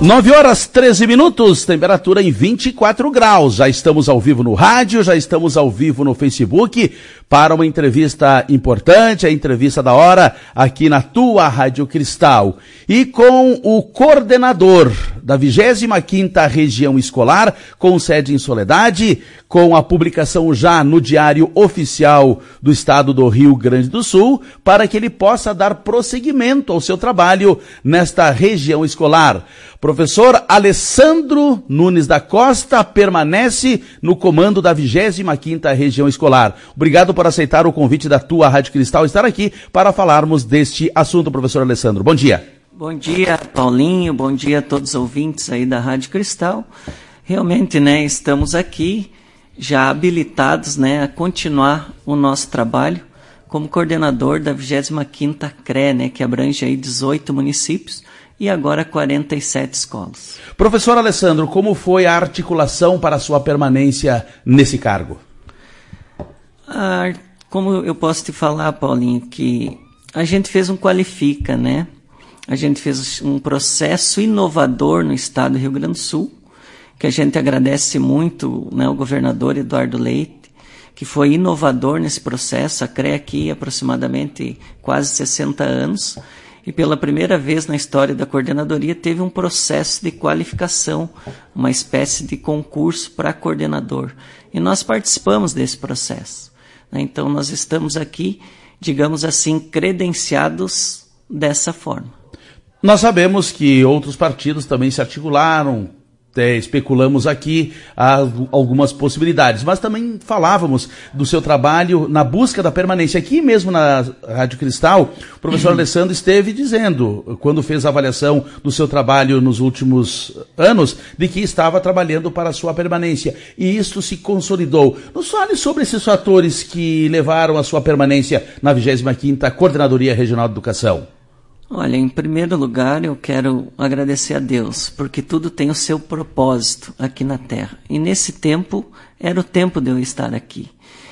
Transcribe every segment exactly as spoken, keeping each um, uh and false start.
nove horas treze minutos, temperatura em vinte e quatro graus. Já estamos ao vivo no rádio, já estamos ao vivo no Facebook para uma entrevista importante, a entrevista da hora aqui na tua Rádio Cristal. E com o coordenador da vigésima quinta Região Escolar, com sede em Soledade, com a publicação já no Diário Oficial do Estado do Rio Grande do Sul, para que ele possa dar prosseguimento ao seu trabalho nesta região escolar. Professor Alessandro Nunes da Costa permanece no comando da vigésima quinta Região Escolar. Obrigado por aceitar o convite da tua Rádio Cristal estar aqui para falarmos deste assunto, professor Alessandro. Bom dia. Bom dia, Paulinho. Bom dia a todos os ouvintes aí da Rádio Cristal. Realmente, né, estamos aqui já habilitados, né, a continuar o nosso trabalho como coordenador da vigésima quinta C R E, né, que abrange aí dezoito municípios. E agora quarenta e sete escolas. Professor Alessandro, como foi a articulação para a sua permanência nesse cargo? Ah, como eu posso te falar, Paulinho, que a gente fez um qualifica, né? A gente fez um processo inovador no estado do Rio Grande do Sul, que a gente agradece muito, né, ao governador Eduardo Leite, que foi inovador nesse processo. A C R E aqui há aproximadamente quase sessenta anos, e pela primeira vez na história da coordenadoria teve um processo de qualificação, uma espécie de concurso para coordenador. E nós participamos desse processo. Então nós estamos aqui, digamos assim, credenciados dessa forma. Nós sabemos que outros partidos também se articularam, é, especulamos aqui algumas possibilidades, mas também falávamos do seu trabalho na busca da permanência. Aqui mesmo na Rádio Cristal, o professor uhum. Alessandro esteve dizendo, quando fez a avaliação do seu trabalho nos últimos anos, de que estava trabalhando para a sua permanência, e isto se consolidou. Nos fale sobre esses fatores que levaram a sua permanência na vigésima quinta Coordenadoria Regional de Educação. Olha, em primeiro lugar eu quero agradecer a Deus, porque tudo tem o seu propósito aqui na Terra. E nesse tempo, era o tempo de eu estar aqui.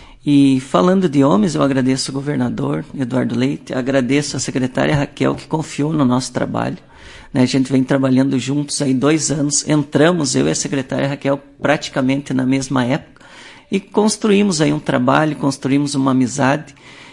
E falando de homens, eu agradeço o governador Eduardo Leite, agradeço a secretária Raquel, que confiou no nosso trabalho. Né, a gente vem trabalhando juntos aí dois anos, entramos, eu e a secretária Raquel, praticamente na mesma época, e construímos aí um trabalho, construímos uma amizade.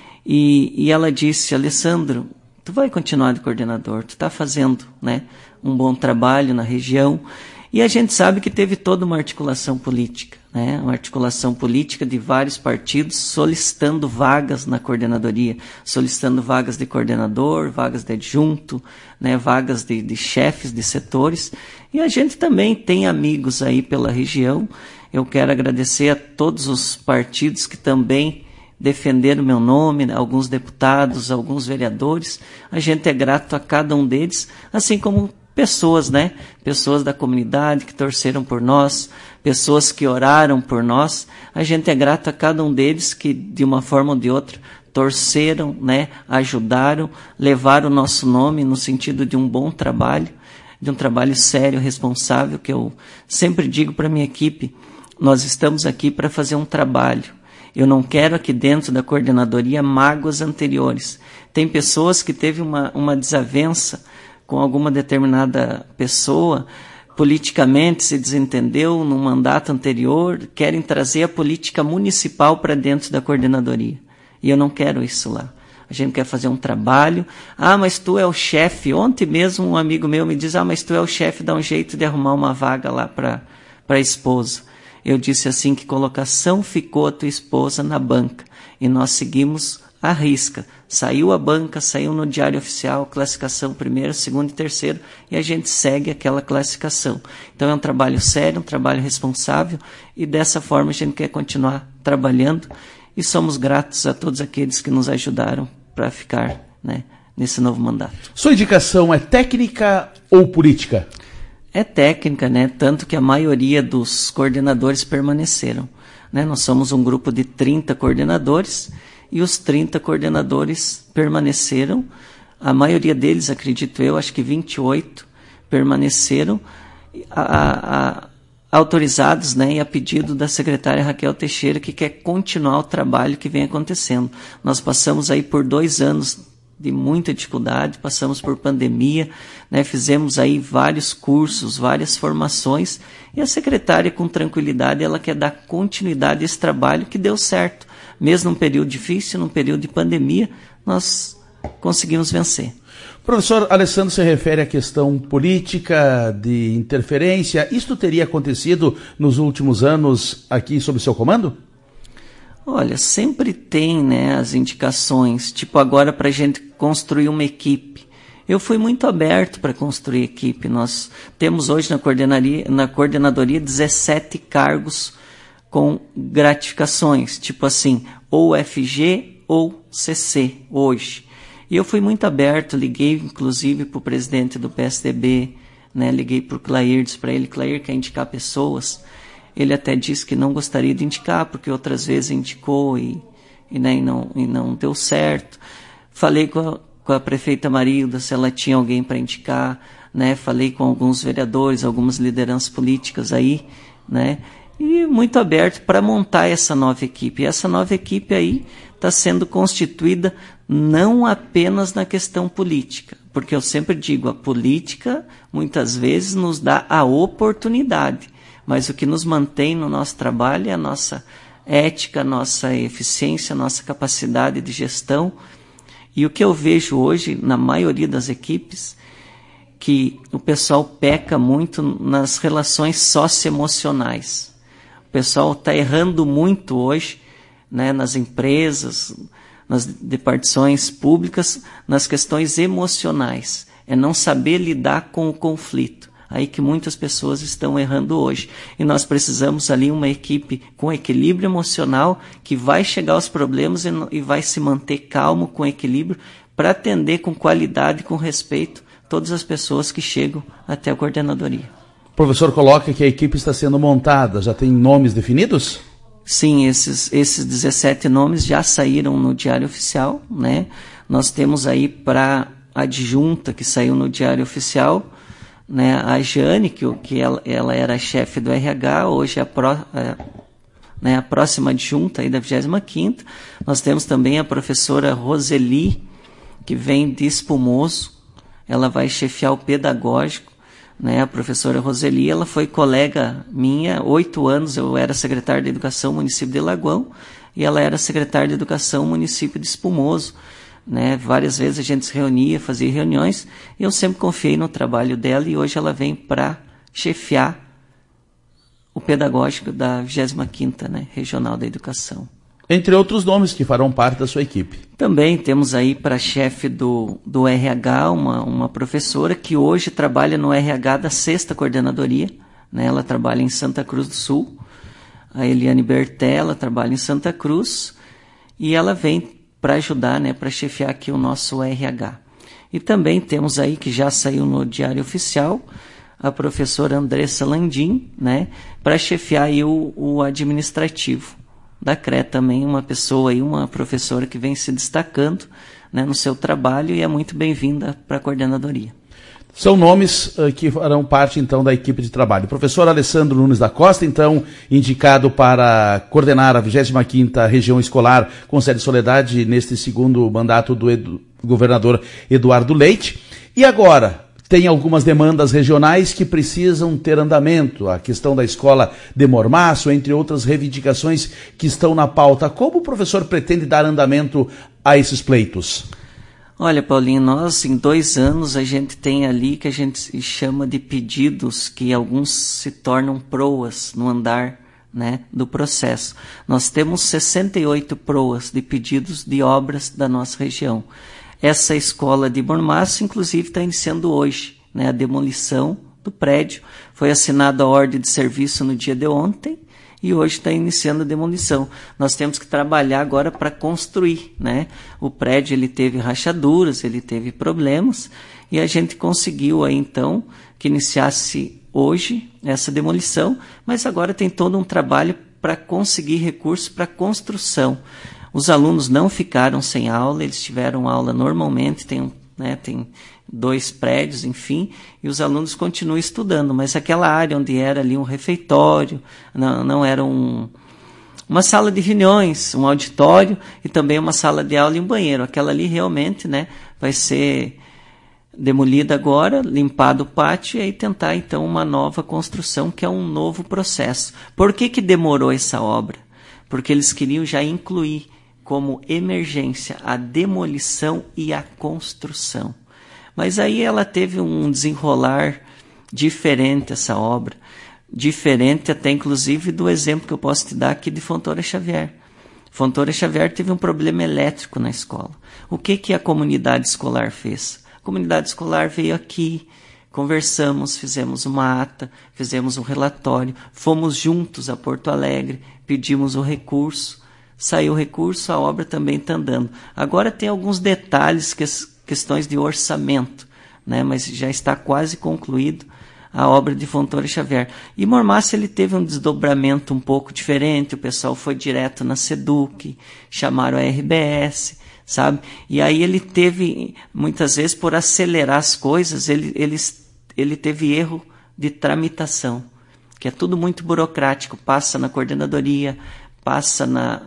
E, e ela disse: Alessandro, tu vai continuar de coordenador, tu está fazendo, né, um bom trabalho na região. E a gente sabe que teve toda uma articulação política, né, uma articulação política de vários partidos solicitando vagas na coordenadoria, solicitando vagas de coordenador, vagas de adjunto, né, vagas de, de chefes de setores. E a gente também tem amigos aí pela região. Eu quero agradecer a todos os partidos que também defender o meu nome, alguns deputados, alguns vereadores. A gente é grato a cada um deles, assim como pessoas, né? Pessoas da comunidade que torceram por nós, pessoas que oraram por nós. A gente é grato a cada um deles que, de uma forma ou de outra, torceram, né? Ajudaram, levaram o nosso nome no sentido de um bom trabalho, de um trabalho sério, responsável, que eu sempre digo para a minha equipe: nós estamos aqui para fazer um trabalho. Eu não quero aqui dentro da coordenadoria mágoas anteriores. Tem pessoas que teve uma, uma desavença com alguma determinada pessoa, politicamente se desentendeu no mandato anterior, querem trazer a política municipal para dentro da coordenadoria. E eu não quero isso lá. A gente quer fazer um trabalho. Ah, mas tu é o chefe. Ontem mesmo um amigo meu me diz: ah, mas tu é o chefe, dá um jeito de arrumar uma vaga lá para a esposa. Eu disse assim: que colocação ficou a tua esposa na banca? E nós seguimos à risca. Saiu a banca, saiu no Diário Oficial, classificação primeiro, segundo e terceiro, e a gente segue aquela classificação. Então é um trabalho sério, um trabalho responsável, e dessa forma a gente quer continuar trabalhando, e somos gratos a todos aqueles que nos ajudaram para ficar, né, nesse novo mandato. Sua indicação é técnica ou política? É técnica, né? Tanto que a maioria dos coordenadores permaneceram, né? Nós somos um grupo de trinta coordenadores e os trinta coordenadores permaneceram. A maioria deles, acredito eu, acho que vinte e oito permaneceram a, a, a, autorizados, né? E a pedido da secretária Raquel Teixeira, que quer continuar o trabalho que vem acontecendo. Nós passamos aí por dois anos de muita dificuldade, passamos por pandemia, né, fizemos aí vários cursos, várias formações, e a secretária, com tranquilidade, ela quer dar continuidade a esse trabalho que deu certo. Mesmo num período difícil, num período de pandemia, nós conseguimos vencer. Professor Alessandro se refere à questão política, de interferência. Isto teria acontecido nos últimos anos aqui sob seu comando? Olha, sempre tem, né, as indicações, tipo agora para a gente construir uma equipe. Eu fui muito aberto para construir equipe. Nós temos hoje na coordenadoria, na coordenadoria dezessete cargos com gratificações, tipo assim, ou F G ou C C hoje. E eu fui muito aberto, liguei inclusive para o presidente do P S D B, né, liguei para o Clair, disse para ele, Clair quer indicar pessoas. Ele até disse que não gostaria de indicar, porque outras vezes indicou e, e, né, e, não, e não deu certo. Falei com a, com a prefeita Marilda se ela tinha alguém para indicar, né, falei com alguns vereadores, algumas lideranças políticas aí, né, e muito aberto para montar essa nova equipe. E essa nova equipe aí está sendo constituída não apenas na questão política, porque eu sempre digo, a política muitas vezes nos dá a oportunidade, mas o que nos mantém no nosso trabalho é a nossa ética, a nossa eficiência, a nossa capacidade de gestão. E o que eu vejo hoje na maioria das equipes, que o pessoal peca muito nas relações socioemocionais. O pessoal está errando muito hoje, né, nas empresas, nas departições públicas, nas questões emocionais. É não saber lidar com o conflito. Aí que muitas pessoas estão errando hoje. E nós precisamos ali uma equipe com equilíbrio emocional que vai chegar aos problemas e, e vai se manter calmo, com equilíbrio, para atender com qualidade e com respeito todas as pessoas que chegam até a coordenadoria. O professor coloca que a equipe está sendo montada. Já tem nomes definidos? Sim, esses, esses dezessete nomes já saíram no Diário Oficial, né? Nós temos aí para adjunta que saiu no Diário Oficial, né? A Jane, que, que ela, ela era chefe do R H, hoje é a, pró, é, né, a próxima adjunta aí da vigésima quinta. Nós temos também a professora Roseli, que vem de Espumoso, ela vai chefiar o pedagógico. Né, a professora Roseli, ela foi colega minha, oito anos, eu era secretário de Educação município de Lagoão, e ela era secretária de Educação município de Espumoso. Né, várias vezes a gente se reunia, fazia reuniões, e eu sempre confiei no trabalho dela, e hoje ela vem para chefiar o pedagógico da vigésima quinta, né, Regional da Educação. Entre outros nomes que farão parte da sua equipe. Também temos aí para chefe do, do R H uma, uma professora que hoje trabalha no R H da sexta coordenadoria, né? Ela trabalha em Santa Cruz do Sul. A Eliane Bertella trabalha em Santa Cruz e ela vem para ajudar, né, para chefiar aqui o nosso R H. E também temos aí, que já saiu no Diário Oficial, a professora Andressa Landim, né, para chefiar aí o, o administrativo da C R E também, uma pessoa aí, uma professora que vem se destacando, né, no seu trabalho e é muito bem-vinda para a coordenadoria. São nomes uh, que farão parte, então, da equipe de trabalho. Professor Alessandro Nunes da Costa, então, indicado para coordenar a vigésima quinta Região Escolar com sede Soledade neste segundo mandato do edu- governador Eduardo Leite. E agora, tem algumas demandas regionais que precisam ter andamento. A questão da escola de Mormaço, entre outras reivindicações que estão na pauta. Como o professor pretende dar andamento a esses pleitos? Olha, Paulinho, nós em dois anos a gente tem ali que a gente chama de pedidos, que alguns se tornam proas no andar, né, do processo. Nós temos sessenta e oito proas de pedidos de obras da nossa região. Essa escola de Mormaço, inclusive, está iniciando hoje, né, a demolição do prédio. Foi assinada a ordem de serviço no dia de ontem e hoje está iniciando a demolição. Nós temos que trabalhar agora para construir, né? O prédio ele teve rachaduras, ele teve problemas e a gente conseguiu aí, então, que iniciasse hoje essa demolição, mas agora tem todo um trabalho para conseguir recursos para construção. Os alunos não ficaram sem aula, eles tiveram aula normalmente, tem, né, tem dois prédios, enfim, e os alunos continuam estudando, mas aquela área onde era ali um refeitório, não, não era um, uma sala de reuniões, um auditório e também uma sala de aula e um banheiro. Aquela ali realmente, né, vai ser demolida agora, limpado o pátio e aí tentar então uma nova construção, que é um novo processo. Por que que demorou essa obra? Porque eles queriam já incluir como emergência a demolição e a construção. Mas aí ela teve um desenrolar diferente, essa obra, diferente até inclusive do exemplo que eu posso te dar aqui de Fontoura Xavier. Fontoura Xavier teve um problema elétrico na escola. O que que a comunidade escolar fez? A comunidade escolar veio aqui, conversamos, fizemos uma ata, fizemos um relatório, fomos juntos a Porto Alegre, pedimos o recurso, saiu o recurso, a obra também está andando. Agora tem alguns detalhes, que, questões de orçamento, né? Mas já está quase concluído a obra de Fontoura Xavier. E Mormácia ele teve um desdobramento um pouco diferente, o pessoal foi direto na SEDUC, chamaram a R B S, sabe? E aí ele teve, muitas vezes, por acelerar as coisas, ele, ele, ele teve erro de tramitação, que é tudo muito burocrático, passa na coordenadoria, passa na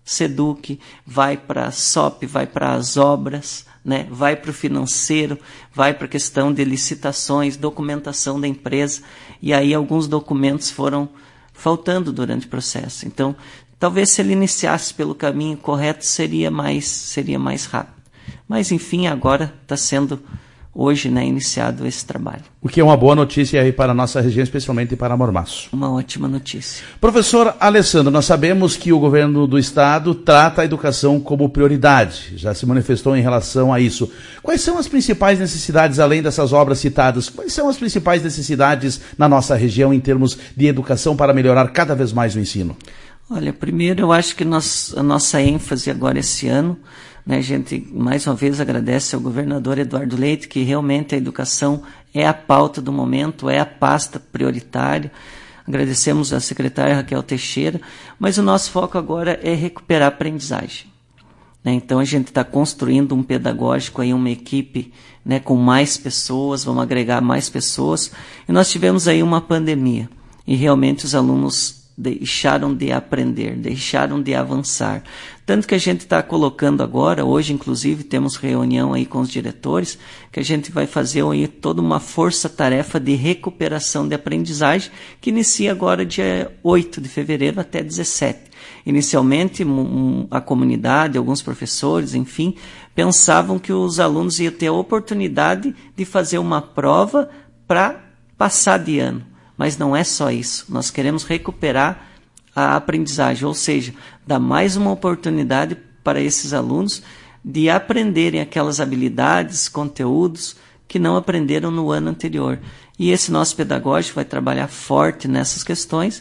SEDUC, vai para a S O P, vai para as obras, né? Vai para o financeiro, vai para a questão de licitações, documentação da empresa, e aí alguns documentos foram faltando durante o processo. Então, talvez se ele iniciasse pelo caminho correto, seria mais, seria mais rápido. Mas, enfim, agora está sendo, hoje, né, iniciado esse trabalho. O que é uma boa notícia aí para a nossa região, especialmente para Mormaço. Uma ótima notícia. Professor Alessandro, nós sabemos que o governo do estado trata a educação como prioridade, já se manifestou em relação a isso. Quais são as principais necessidades, além dessas obras citadas, quais são as principais necessidades na nossa região em termos de educação para melhorar cada vez mais o ensino? Olha, primeiro eu acho que nós, a nossa ênfase agora esse ano, né, a gente mais uma vez agradece ao governador Eduardo Leite, que realmente a educação é a pauta do momento, é a pasta prioritária. Agradecemos à secretária Raquel Teixeira, mas o nosso foco agora é recuperar a aprendizagem. Né, então a gente está construindo um pedagógico, aí, uma equipe, né, com mais pessoas, vamos agregar mais pessoas, e nós tivemos aí uma pandemia, e realmente os alunos deixaram de aprender, deixaram de avançar. Tanto que a gente está colocando agora, hoje inclusive temos reunião aí com os diretores, que a gente vai fazer aí toda uma força-tarefa de recuperação de aprendizagem, que inicia agora dia oito de fevereiro até dezessete. Inicialmente, um, a comunidade, alguns professores, enfim, pensavam que os alunos iam ter a oportunidade de fazer uma prova para passar de ano. Mas não é só isso. Nós queremos recuperar a aprendizagem, ou seja, dar mais uma oportunidade para esses alunos de aprenderem aquelas habilidades, conteúdos que não aprenderam no ano anterior. E esse nosso pedagógico vai trabalhar forte nessas questões,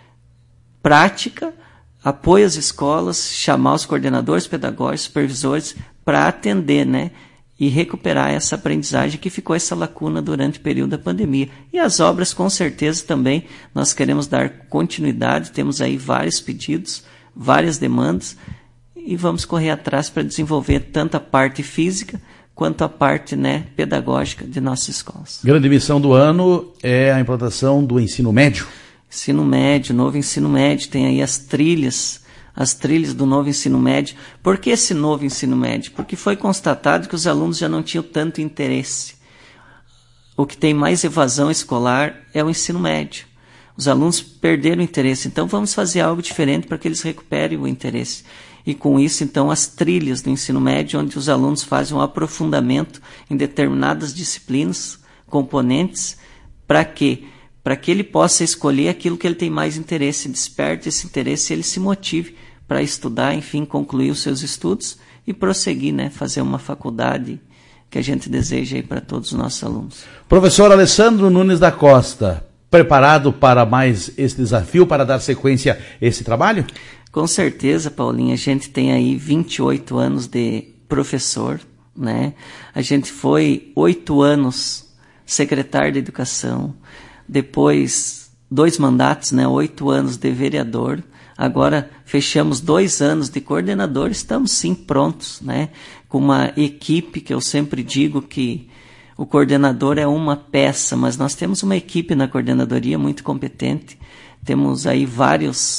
prática, apoio às escolas, chamar os coordenadores pedagógicos, supervisores, para atender, né? E recuperar essa aprendizagem que ficou essa lacuna durante o período da pandemia. E as obras, com certeza, também nós queremos dar continuidade, temos aí vários pedidos, várias demandas, e vamos correr atrás para desenvolver tanto a parte física quanto a parte, né, pedagógica de nossas escolas. Grande missão do ano é a implantação do ensino médio. Ensino médio, novo ensino médio, tem aí as trilhas, as trilhas do novo ensino médio. Por que esse novo ensino médio? Porque foi constatado que os alunos já não tinham tanto interesse. O que tem mais evasão escolar é o ensino médio. Os alunos perderam o interesse, então vamos fazer algo diferente para que eles recuperem o interesse. E com isso, então, as trilhas do ensino médio, onde os alunos fazem um aprofundamento em determinadas disciplinas, componentes, para quê? Para que ele possa escolher aquilo que ele tem mais interesse, desperte esse interesse e ele se motive para estudar, enfim, concluir os seus estudos e prosseguir, né, fazer uma faculdade que a gente deseja aí para todos os nossos alunos. Professor Alessandro Nunes da Costa, preparado para mais esse desafio, para dar sequência a esse trabalho? Com certeza, Paulinho, a gente tem aí vinte e oito anos de professor, né? A gente foi oito anos secretário de Educação, depois dois mandatos, né? Oito anos de vereador, agora fechamos dois anos de coordenador, estamos sim prontos, né? Com uma equipe que eu sempre digo que o coordenador é uma peça, mas nós temos uma equipe na coordenadoria muito competente, temos aí vários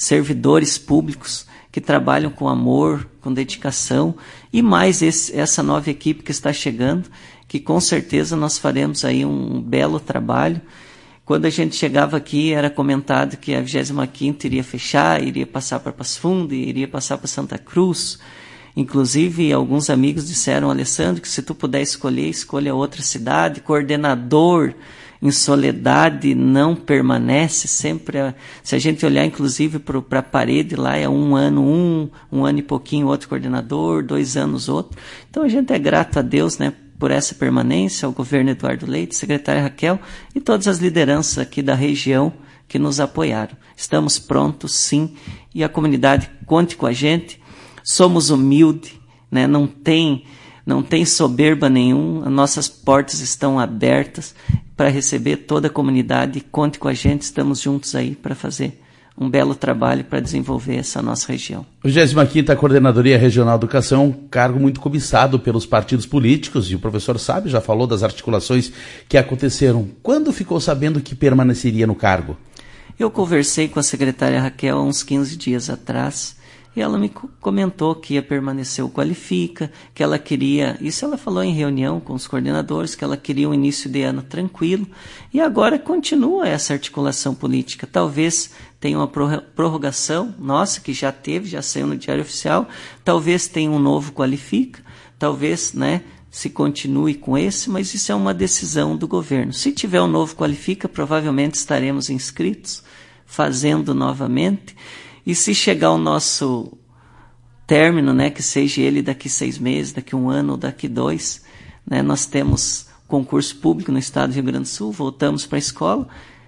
servidores públicos que trabalham com amor, com dedicação, e mais esse, essa nova equipe que está chegando, que com certeza nós faremos aí um belo trabalho. Quando a gente chegava aqui, era comentado que a vigésima quinta iria fechar, iria passar para Passo Fundo, iria passar para Santa Cruz. Inclusive, alguns amigos disseram, Alessandro, que se tu puder escolher, escolha outra cidade. Coordenador em soledade não permanece, sempre, a, se a gente olhar inclusive para a parede lá, é um ano um, um ano e pouquinho outro coordenador, dois anos outro. Então a gente é grato a Deus, né, por essa permanência, ao governo Eduardo Leite, secretária Raquel e todas as lideranças aqui da região que nos apoiaram. Estamos prontos, sim, e a comunidade conte com a gente. Somos humildes, né, não tem... Não tem soberba nenhuma, nossas portas estão abertas para receber toda a comunidade. Conte com a gente, estamos juntos aí para fazer um belo trabalho para desenvolver essa nossa região. vigésima quinta Coordenadoria Regional de Educação, um cargo muito cobiçado pelos partidos políticos, e o professor sabe, já falou das articulações que aconteceram. Quando ficou sabendo que permaneceria no cargo? Eu conversei com a secretária Raquel há uns quinze dias atrás, e ela me comentou que ia permanecer o Qualifica, que ela queria, isso ela falou em reunião com os coordenadores, que ela queria um início de ano tranquilo, e agora continua essa articulação política. Talvez tenha uma prorrogação, nossa, que já teve, já saiu no Diário Oficial, talvez tenha um novo Qualifica, talvez, né, se continue com esse, mas isso é uma decisão do governo. Se tiver um novo Qualifica, provavelmente estaremos inscritos, fazendo novamente. E se chegar o nosso término, né, que seja ele daqui seis meses, daqui um ano ou daqui dois, né, nós temos concurso público no estado do Rio Grande do Sul, voltamos para a escola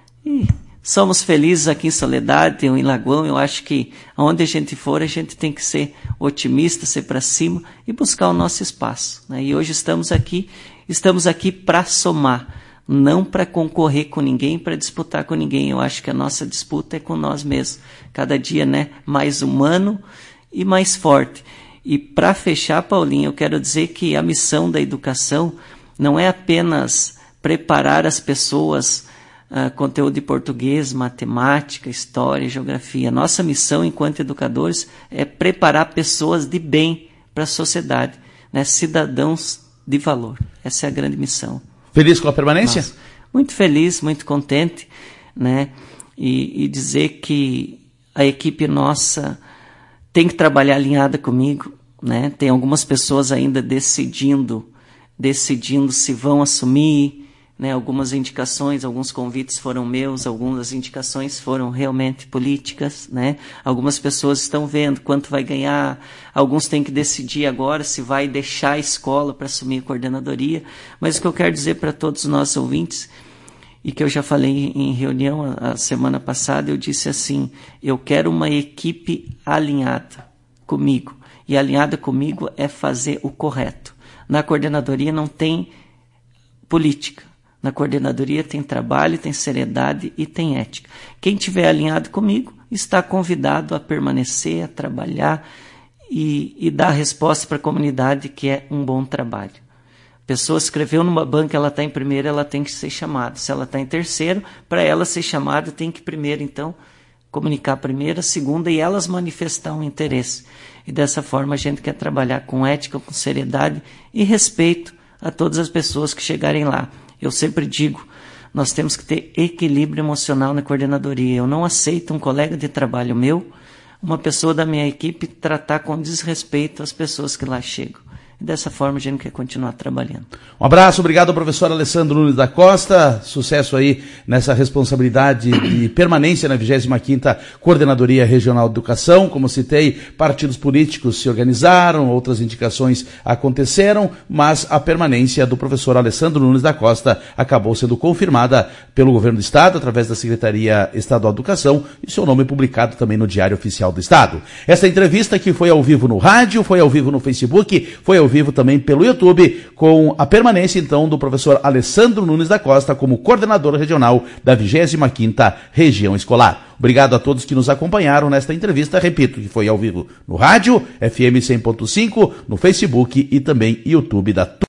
e somos felizes aqui em Soledade ou em Lagoão. Eu acho que onde a gente for, a gente tem que ser otimista, ser para cima e buscar o nosso espaço, né? E hoje estamos aqui, estamos aqui para somar, não para concorrer com ninguém, para disputar com ninguém. Eu acho que a nossa disputa é com nós mesmos. Cada dia, né, mais humano e mais forte. E para fechar, Paulinho, eu quero dizer que a missão da educação não é apenas preparar as pessoas, uh, conteúdo de português, matemática, história, geografia. Nossa missão enquanto educadores é preparar pessoas de bem para a sociedade, né, cidadãos de valor. Essa é a grande missão. Feliz com a permanência? Nossa, muito feliz, muito contente, né? E, e dizer que a equipe nossa tem que trabalhar alinhada comigo, né? Tem algumas pessoas ainda decidindo, decidindo se vão assumir, né? Algumas indicações, alguns convites foram meus, algumas indicações foram realmente políticas, né? Algumas pessoas estão vendo quanto vai ganhar, alguns têm que decidir agora se vai deixar a escola para assumir a coordenadoria. Mas o que eu quero dizer para todos os nossos ouvintes, e que eu já falei em reunião a, a semana passada, eu disse assim, eu quero uma equipe alinhada comigo, e alinhada comigo é fazer o correto. Na coordenadoria não tem política. Na coordenadoria tem trabalho, tem seriedade e tem ética. Quem estiver alinhado comigo está convidado a permanecer, a trabalhar e, e dar resposta para a comunidade, que é um bom trabalho. A pessoa escreveu numa banca, ela está em primeiro, ela tem que ser chamada. Se ela está em terceiro, para ela ser chamada, tem que primeiro, então, comunicar a primeira, a segunda e elas manifestar um interesse. E dessa forma a gente quer trabalhar com ética, com seriedade e respeito a todas as pessoas que chegarem lá. Eu sempre digo, nós temos que ter equilíbrio emocional na coordenadoria. Eu não aceito um colega de trabalho meu, uma pessoa da minha equipe, tratar com desrespeito as pessoas que lá chegam. E dessa forma a gente quer continuar trabalhando. Um abraço, obrigado ao professor Alessandro Nunes da Costa, sucesso aí nessa responsabilidade de permanência na vigésima quinta Coordenadoria Regional de Educação. Como citei, partidos políticos se organizaram, outras indicações aconteceram, mas a permanência do professor Alessandro Nunes da Costa acabou sendo confirmada pelo governo do estado, através da Secretaria Estadual de Educação, e seu nome publicado também no Diário Oficial do Estado. Essa entrevista que foi ao vivo no rádio, foi ao vivo no Facebook, foi ao vivo também pelo YouTube, com a permanência então do professor Alessandro Nunes da Costa como coordenador regional da vigésima quinta Região Escolar. Obrigado a todos que nos acompanharam nesta entrevista, repito, que foi ao vivo no rádio, F M cem ponto cinco, no Facebook e também YouTube da